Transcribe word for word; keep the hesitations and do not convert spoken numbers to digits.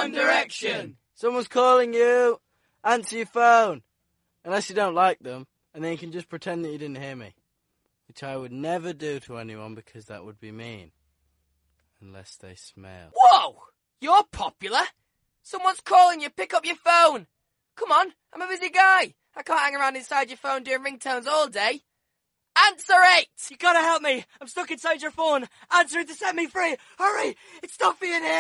One Direction. Someone's calling you. Answer your phone. Unless you don't like them, and then you can just pretend that you didn't hear me. Which I would never do to anyone because that would be mean. Unless they smell. Whoa! You're popular. Someone's calling you. Pick up your phone. Come on, I'm a busy guy. I can't hang around inside your phone doing ringtones all day. Answer it! You gotta help me. I'm stuck inside your phone. Answer it to set me free. Hurry! It's stuffy in here.